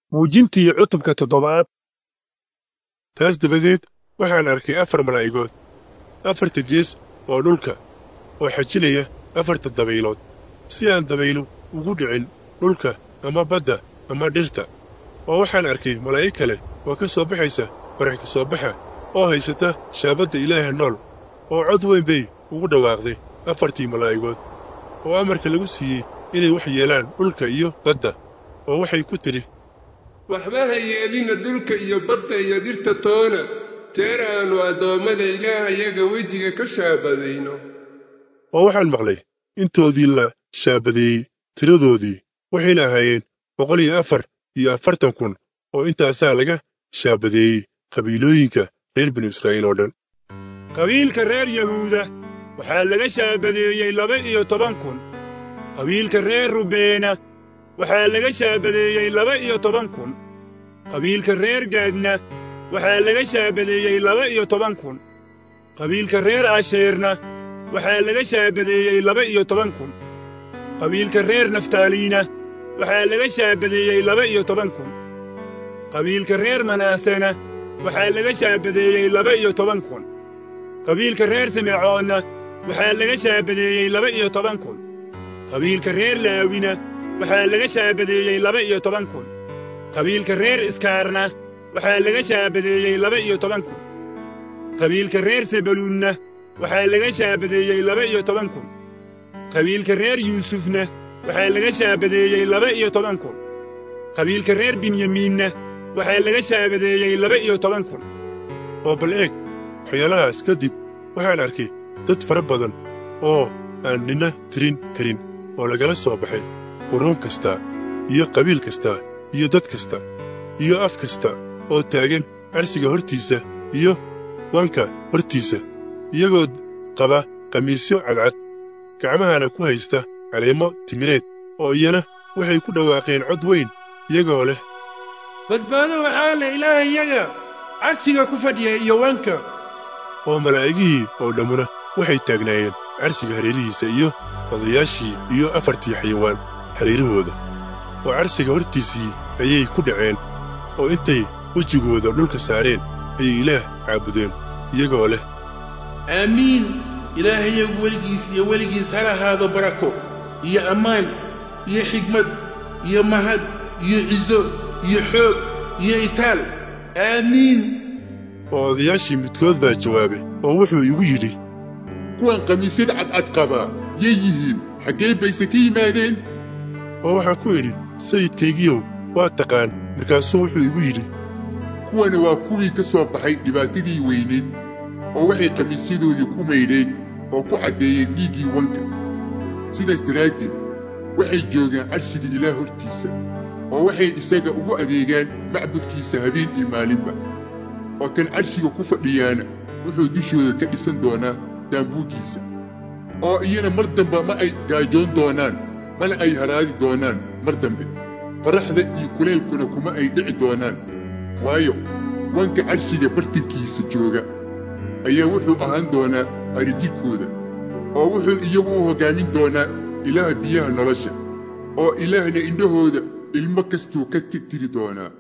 muujintii cutubka 7. taas dabadeed waxaan arkay 4 malaa'igood 4 gees oo dhulka oo xajinaya 4 dabaylood si aan dabaylu ugu dhicin dhulka ama badda ama dhirta. oo waxaan arkay malaa'ig kale oo ka soo baxaysa farax ka soo baxa oo haysata shaabadda Ilaaha nool oo cod weyn bay ugu dhawaaqday 4 malaa'igood oo amarka lagu siiyey inay wax yeelaan dhulka iyo badda. oo waxay ku tiri waxba ha yeelina dhulka iyo badda iyo dhirta toona jeer aanu addoommada Ilaahayaga wejiga ka shaabadayno. oo waxaan maqlay intoodii la shaabadeeyey tiradoodii waxayna ahaayeen 144,000 oo intaasaa laga shaabadeeyey qabiilooyinka reer binu Israa'iil oo dhan. qabiilka reer Yahuuda waxaa laga shaabadeeyey 12,000. qabiilka reer Rubeena waxaa laga shaabadeeyey 12,000. qabiilka reer Gaadna waxaa laga shaabadeeyey 12,000. qabiilka reer Asheerna waxaa laga shaabadeeyey 12,000. qabiilka reer Naftaaliina waxaa laga shaabadeeyey 12,000. qabiilka reer Manaasena waxaa laga shaabadeeyey 12,000. qabiilka reer Simecoonna waxaa laga shaabadeeyey 12,000. qabiilka reer Laawina waxaa laga shaabadeeyey 12,000. qabiilka reer Iskaarna waxaa laga shaabadeeyey 12,000. qabiilka reer Sebaluunna waxaa laga shaabadeeyey 12,000. qabiilka reer Yuusufna waxaa laga shaabadeeyey 12,000. qabiilka reer Binyamiinna waxaa laga shaabadeeyey 12,000. oo bal eeg waxyaalahaas kadib waxaan arkay dad fara badan oo aan nina tirin karin oo lagala soo baxay quruun kasta iyo qabiil kasta iyo dad kasta iyo af kasta oo taagan carshiga hortiisa iyo wanka hortiisa iyagoo qaba qamiisyo cadcad gacmahana ku haysta caleemo timireed oo iyana waxay ku dhawaaqeen cod weyn iyagoo leh badbaado waxaa leh Ilaahayaga carshiga ku fadhiya iyo wanka. oo malaa'igihii oo dhammuna waxay taagnaayeen carshiga hareerihiisa iyo odayaashii iyo 4 xayawaan hareerahooda oo carshiga hortiisii ayay ku dhaceen oo intay wejigooda dhulka saareen ayay Ilaah caabudeen iyagoo leh aamiin. Ilaahayagu weligiis ha lahaado barako iyo ammaan iyo xigmad iyo mahad iyo cizo iyo xoog iyo itaal. aamiin. oo odayaashii midkood baa jawaabay oo wuxuu igu yidhi kuwan qamiisyada cadcad qabaa yay yihiin xaggee bayse ka yimaadeen? oo waxaan ku idhi sayidkaygiyow waa taqaan. markaasuu wuxuu igu yidhi kuwana waa kuwii ka soo baxay dhibaatadii weyneed oo waxay qamiisyadoodii ku maydheen oo ku caddeeyeen dhiiggii wanka. sidaas daraaddeed waxay joogaan carshiga Ilaah hortiisa oo waxay isaga ugu adeegaan macbudkiisa habeen iyo maalinba. oo kan carshiga ku fadhiyaana wuxuu dushooda ka dhisan doonaa daambuuggiisa. oo iyana mar dambe ma ay gaajoon doonaan mana ay haraadi doonaan mar dambe. qorraxda iyo kulaylkuna kuma ay dhici doonaan waayo wanka carshiga bartankiisa jooga ayaa wuxuu ahaan doonaa arijirkooda oo wuxuu iyagu u hoggaamin doonaa ilaaha biyaha nolosha oo Ilaahna indhahooda ilmo kastuu ka tirtiri doonaa.